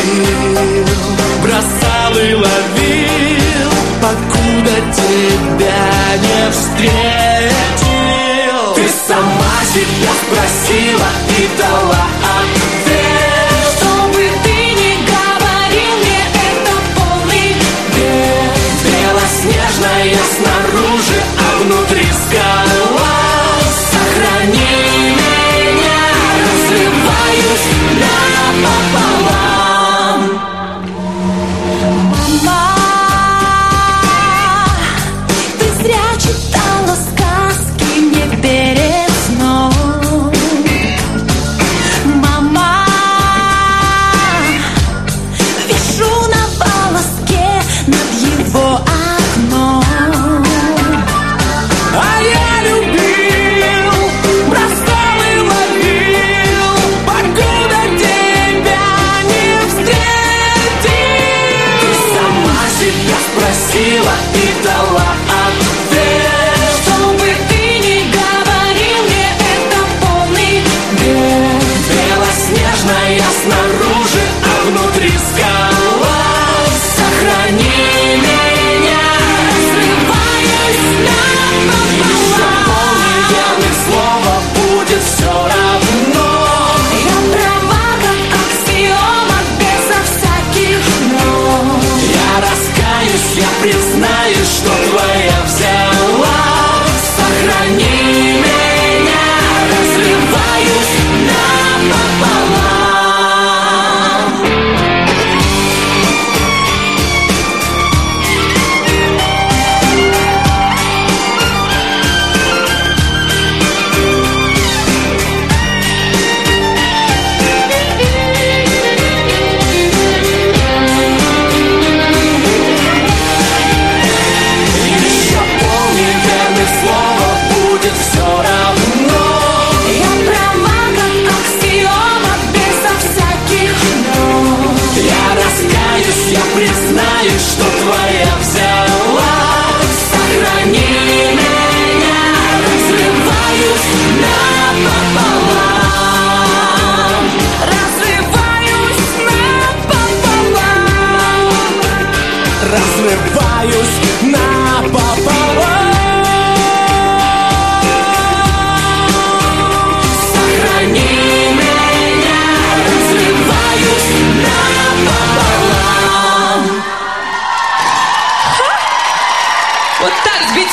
любил, бросал и ловил, покуда тебя не встретил. Ты сама себя спросила и дала ответ. Что бы ты ни говорил, мне это полный бред. Белоснежная снаружи, а внутри скала. Сохрани меня, разрываюсь напополам. Мама, ты зря читала сказки мне перед сном. Мама, вишу на волоске над его окном. А я любил, бросал и ловил, покуда тебя не встретил. Ты сама себя спросила и дала ответ. Что бы ты ни говорил, мне это полный бред. Белоснежная снаружи, а внутри скала. Сохрани меня, Разрываюсь напополам. неверных слова будет все равно. Я права, как аксиома, безо всяких «но». Я раскаюсь, я признаюсь, что твоя взяла. Сохрани меня, разрываюсь напополам. Еще полневерных слова будет все равно. Я права, как аксиома, безо всяких «но». Я раскаюсь, я признаюсь, что твоя взяла. Сохрани меня, разрываюсь напополам. Разрываюсь напополам. Разрываюсь напополам.